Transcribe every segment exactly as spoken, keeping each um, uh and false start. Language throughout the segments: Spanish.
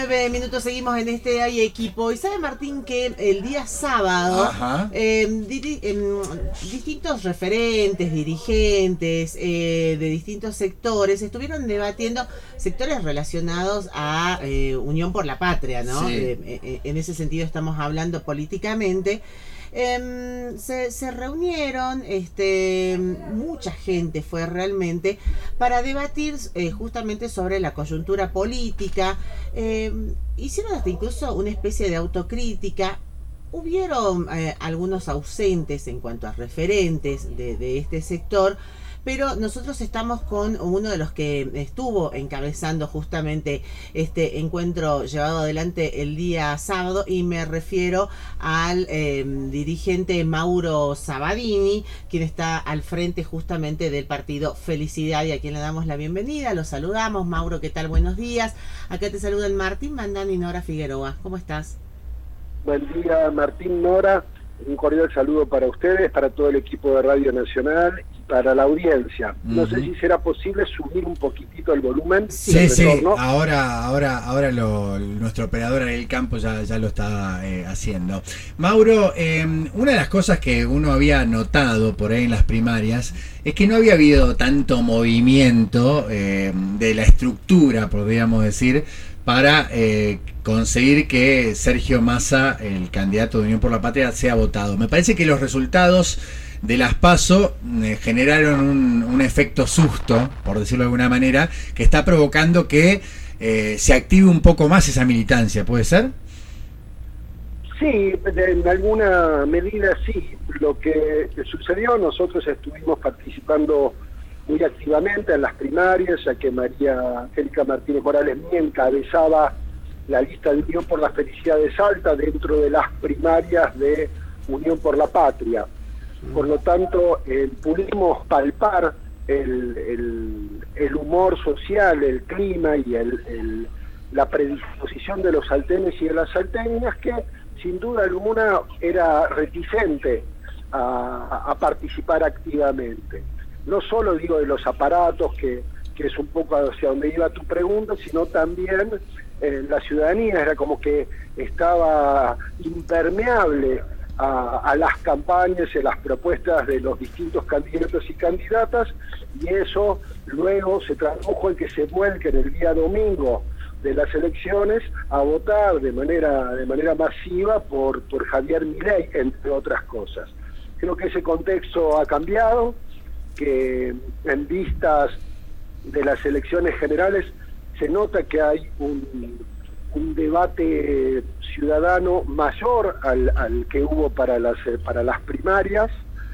Nueve minutos seguimos en este Hay Equipo. Y sabe, Martín, que el día sábado eh, diri eh, distintos referentes, dirigentes eh, de distintos sectores estuvieron debatiendo sectores relacionados a eh, Unión por la Patria, ¿no? Sí. Eh, eh, en ese sentido estamos hablando políticamente. Eh, se, se reunieron, este, mucha gente fue realmente para debatir eh, justamente sobre la coyuntura política. Eh, hicieron hasta incluso una especie de autocrítica. Hubieron eh, algunos ausentes en cuanto a referentes de, de este sector, pero nosotros estamos con uno de los que estuvo encabezando justamente este encuentro llevado adelante el día sábado, y me refiero al eh, dirigente Mauro Sabadini, quien está al frente justamente del partido Felicidad, y a quien le damos la bienvenida. Los saludamos. Mauro, ¿qué tal? Buenos días. Acá te saludan Martín Mandani y Nora Figueroa. ¿Cómo estás? Buen día, Martín, Nora. Un cordial saludo para ustedes, para todo el equipo de Radio Nacional y para la audiencia. No uh-huh. sé si será posible subir un poquitito el volumen. Sí, sí, ahora, ahora, ahora lo, nuestro operador en el campo ya, ya lo está eh, haciendo. Mauro, eh, una de las cosas que uno había notado por ahí en las primarias es que no había habido tanto movimiento eh, de la estructura, podríamos decir, para eh, conseguir que Sergio Massa, el candidato de Unión por la Patria, sea votado. Me parece que los resultados de las PASO eh, generaron un, un efecto susto, por decirlo de alguna manera, que está provocando que eh, se active un poco más esa militancia. ¿Puede ser? Sí, en alguna medida sí. Lo que sucedió, nosotros estuvimos participando muy activamente en las primarias, ya que María Angélica Martínez Morales Mía encabezaba la lista de Unión por la Felicidad de Salta dentro de las primarias de Unión por la Patria. Por lo tanto, eh, pudimos palpar el, el, el humor social, el clima y el, el, la predisposición de los salteños y de las salteñas, que sin duda alguna era reticente a, a participar activamente. No solo digo de los aparatos, que, que es un poco hacia donde iba tu pregunta, sino también eh, la ciudadanía era como que estaba impermeable a, a las campañas y a las propuestas de los distintos candidatos y candidatas, y eso luego se tradujo en que se vuelquen el día domingo de las elecciones a votar de manera, de manera masiva por, por Javier Milei, entre otras cosas. Creo que ese contexto ha cambiado, que en vistas de las elecciones generales se nota que hay un, un debate ciudadano mayor al, al que hubo para las, para las primarias.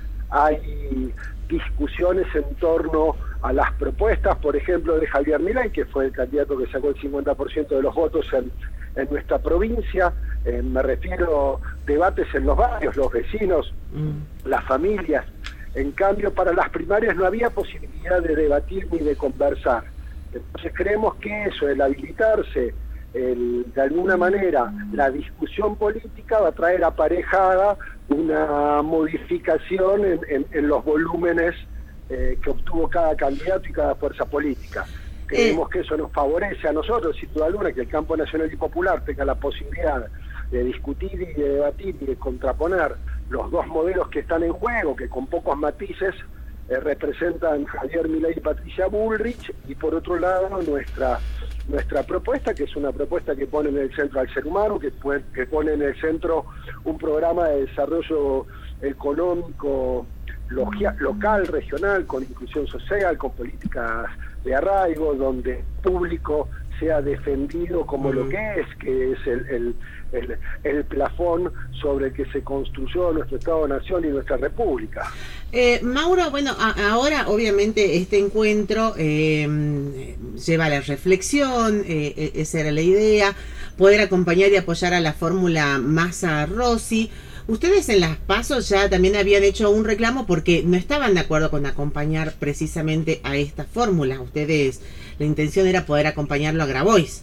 Hay discusiones en torno a las propuestas, por ejemplo, de Javier Milei, que fue el candidato que sacó el cincuenta por ciento de los votos en, en nuestra provincia. Eh, me refiero a debates en los barrios, los vecinos, mm. las familias. En cambio, para las primarias no había posibilidad de debatir ni de conversar. Entonces creemos que eso, el habilitarse, el, de alguna manera, la discusión política va a traer aparejada una modificación en, en, en los volúmenes eh, que obtuvo cada candidato y cada fuerza política. Creemos que eso nos favorece a nosotros, sin duda alguna, que el campo nacional y popular tenga la posibilidad de discutir y de debatir y de contraponer los dos modelos que están en juego, que con pocos matices eh, representan Javier Milei y Patricia Bullrich, y por otro lado nuestra nuestra propuesta, que es una propuesta que pone en el centro al ser humano, que, puede, que pone en el centro un programa de desarrollo económico logia, local, regional, con inclusión social, con políticas de arraigo, donde el público sea defendido como mm. lo que es, que es el, el, el, el plafón sobre el que se construyó nuestro Estado-Nación y nuestra República. Eh, Mauro, bueno, a, ahora obviamente este encuentro eh, lleva a la reflexión, eh, esa era la idea, poder acompañar y apoyar a la fórmula Massa-Rossi. Ustedes en las PASO ya también habían hecho un reclamo porque no estaban de acuerdo con acompañar precisamente a esta fórmula. Ustedes, la intención era poder acompañarlo a Grabois.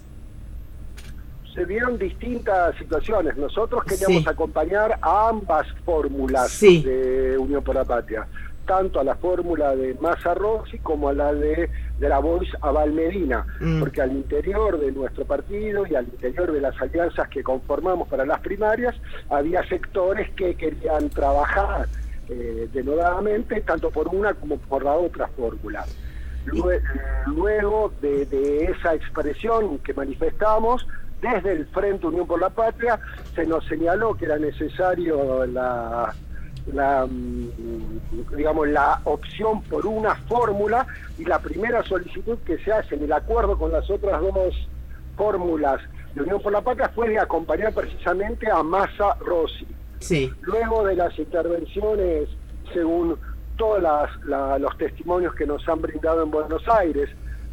Se vieron distintas situaciones. Nosotros queríamos sí. acompañar a ambas fórmulas sí. de Unión por la Patria. tanto a la fórmula de Massa Rossi como a la de Grabois Abal Medina, mm. porque al interior de nuestro partido y al interior de las alianzas que conformamos para las primarias, había sectores que querían trabajar eh, denodadamente, tanto por una como por la otra fórmula. Luego de, de esa expresión que manifestamos, desde el Frente Unión por la Patria, se nos señaló que era necesario la, la, digamos, la opción por una fórmula, y la primera solicitud que se hace en el acuerdo con las otras dos fórmulas de Unión por la Patria fue de acompañar precisamente a Massa Rossi. Sí. Luego de las intervenciones, según todos las, la, los testimonios que nos han brindado en Buenos Aires,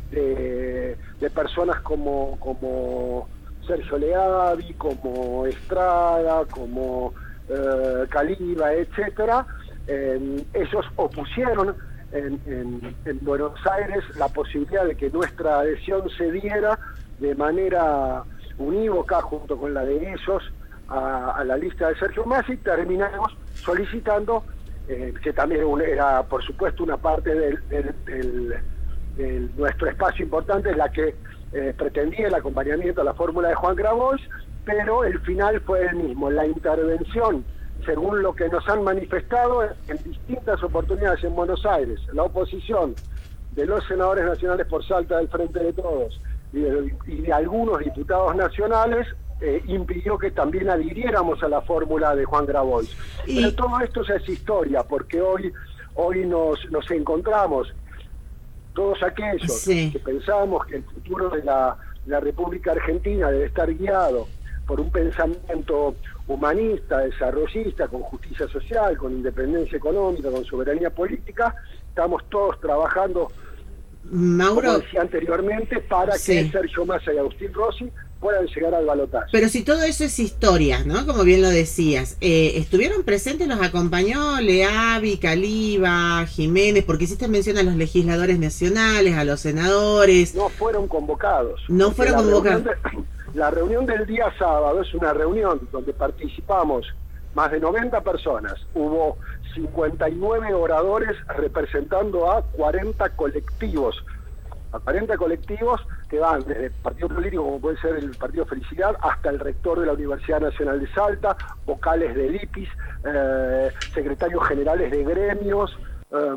de, de personas como, como Sergio Leavi, como Estrada, como eh, Caliba, etcétera, eh, ellos opusieron en, en, en Buenos Aires la posibilidad de que nuestra adhesión se diera de manera unívoca junto con la de ellos a, a la lista de Sergio Massa, y terminamos solicitando Eh, que también era, por supuesto, una parte del, del, del, del nuestro espacio importante, en la que eh, pretendía el acompañamiento a la fórmula de Juan Grabois, pero el final fue el mismo. La intervención, según lo que nos han manifestado en distintas oportunidades en Buenos Aires, la oposición de los senadores nacionales por Salta del Frente de Todos y de, y de algunos diputados nacionales, Eh, impidió que también adhiriéramos a la fórmula de Juan Grabois. Y... Pero todo esto ya es historia, porque hoy hoy nos, nos encontramos todos aquellos sí. que pensábamos que el futuro de la, la República Argentina debe estar guiado por un pensamiento humanista, desarrollista, con justicia social, con independencia económica, con soberanía política. Estamos todos trabajando, Mauro, como decía anteriormente, para sí. que Sergio Massa y Agustín Rossi puedan llegar al balotaje. Pero si todo eso es historia, ¿no? Como bien lo decías, eh, ¿estuvieron presentes, los acompañó Leavi, Caliba, Jiménez? Porque hiciste mención a los legisladores nacionales, a los senadores. No fueron convocados. No fueron la convocados. Reunión de, la reunión del día sábado es una reunión donde participamos más de noventa personas. Hubo cincuenta y nueve oradores representando a cuarenta colectivos. A cuarenta colectivos que van desde partido político, como puede ser el Partido Felicidad, hasta el rector de la Universidad Nacional de Salta, vocales del I P I S, eh, secretarios generales de gremios, eh,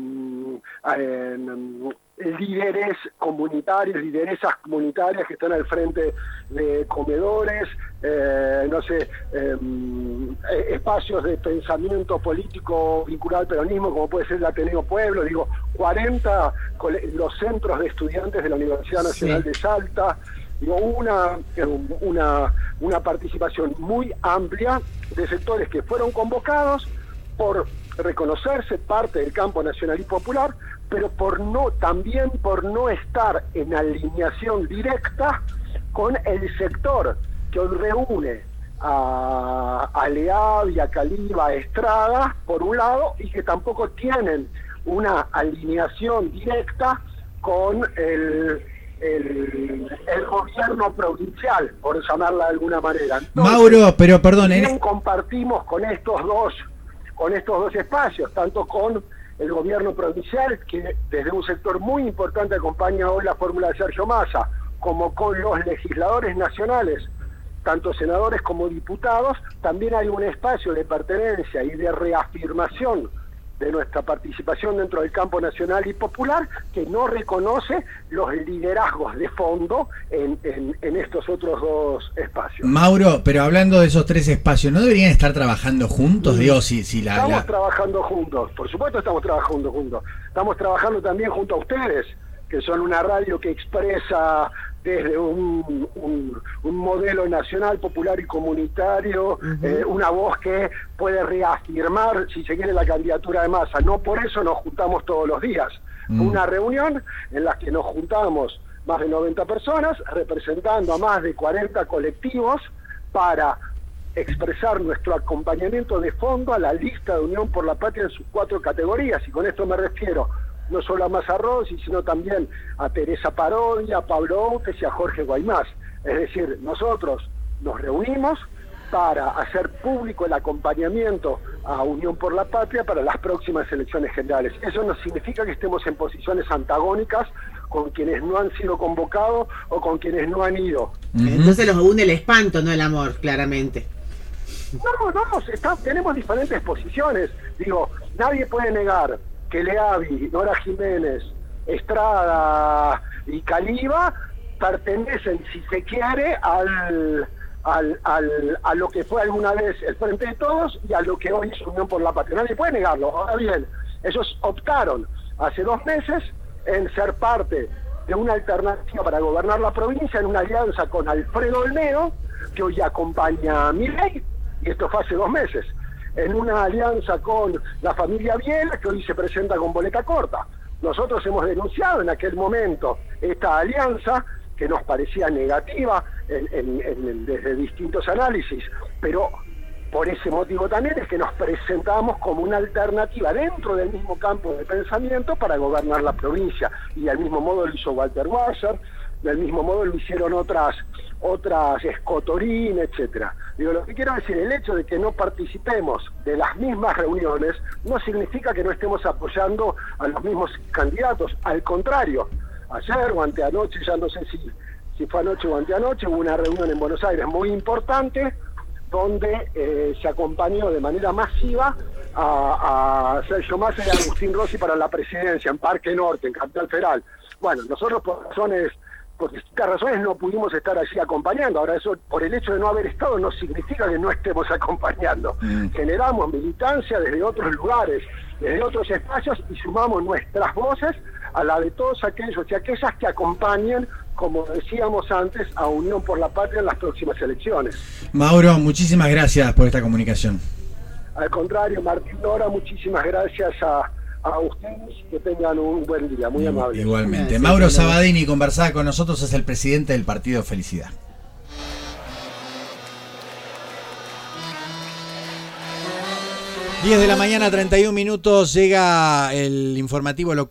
eh, líderes comunitarios, lideresas comunitarias que están al frente de comedores, eh, no sé, eh, espacios de pensamiento político vinculado al peronismo, como puede ser el Ateneo Pueblo, digo, cuarenta los centros de estudiantes de la Universidad Nacional sí. de Salta, digo, una, una, una participación muy amplia de sectores que fueron convocados por reconocerse parte del campo nacional y popular, pero por no, también por no estar en alineación directa con el sector que hoy reúne a, a Leavi, a Caliba, a Estrada, por un lado, y que tampoco tienen una alineación directa con el, el, el gobierno provincial, por llamarla de alguna manera. Entonces, Mauro, pero perdón, bien ¿eh? compartimos con estos dos, con estos dos espacios, tanto con el gobierno provincial, que desde un sector muy importante acompaña hoy la fórmula de Sergio Massa, como con los legisladores nacionales, tanto senadores como diputados. También hay un espacio de pertenencia y de reafirmación de nuestra participación dentro del campo nacional y popular, que no reconoce los liderazgos de fondo en, en, en estos otros dos espacios. Mauro, pero hablando de esos tres espacios, ¿no deberían estar trabajando juntos? Digo, si, si la, estamos la... trabajando juntos, por supuesto estamos trabajando juntos. Estamos trabajando también junto a ustedes, que son una radio que expresa desde un, un, un modelo nacional, popular y comunitario, uh-huh. eh, una voz que puede reafirmar, si se quiere, la candidatura de Massa. No por eso nos juntamos todos los días. Uh-huh. Una reunión en la que nos juntamos más de noventa personas, representando a más de cuarenta colectivos, para expresar nuestro acompañamiento de fondo a la lista de Unión por la Patria en sus cuatro categorías. Y con esto me refiero no solo a Massa Rossi, sino también a Teresa Parodi, a Pablo Outes y a Jorge Guaymás. Es decir, nosotros nos reunimos para hacer público el acompañamiento a Unión por la Patria para las próximas elecciones generales. Eso no significa que estemos en posiciones antagónicas con quienes no han sido convocados o con quienes no han ido. Uh-huh. Entonces los une el espanto, no el amor, claramente. No, no, está, tenemos diferentes posiciones. Digo, nadie puede negar que Leavi, Nora Jiménez, Estrada y Caliba pertenecen, si se quiere, al... Al, al, a lo que fue alguna vez el Frente de Todos y a lo que hoy es Unión por la Patria. Nadie puede negarlo. Ahora bien, ellos optaron hace dos meses en ser parte de una alternativa para gobernar la provincia en una alianza con Alfredo Olmedo, que hoy acompaña a Milei, y esto fue hace dos meses, en una alianza con la familia Biela, que hoy se presenta con boleta corta. Nosotros hemos denunciado en aquel momento esta alianza, que nos parecía negativa en, en, en, desde distintos análisis, pero por ese motivo también es que nos presentamos como una alternativa dentro del mismo campo de pensamiento para gobernar la provincia, y del mismo modo lo hizo Walter Wasser, del mismo modo lo hicieron otras otras Escotorín, etcétera. Digo, lo que quiero decir, el hecho de que no participemos de las mismas reuniones no significa que no estemos apoyando a los mismos candidatos, al contrario. Ayer o anteanoche, ya no sé si, si fue anoche o anteanoche, hubo una reunión en Buenos Aires muy importante donde eh, se acompañó de manera masiva a, a Sergio Massa y a Agustín Rossi para la presidencia en Parque Norte, en Capital Federal. Bueno, nosotros por razones, por distintas razones no pudimos estar allí acompañando. Ahora eso, por el hecho de no haber estado, no significa que no estemos acompañando. Mm. Generamos militancia desde otros lugares, desde otros espacios, y sumamos nuestras voces a la de todos aquellos y aquellas que acompañen, como decíamos antes, a Unión por la Patria en las próximas elecciones. Mauro, muchísimas gracias por esta comunicación. Al contrario, Martín Nora, muchísimas gracias a, a ustedes, que tengan un buen día, muy amable. Igualmente. Gracias. Mauro Sabadini conversaba con nosotros, es el presidente del Partido Felicidad. diez de la mañana, treinta y un minutos, llega el informativo local.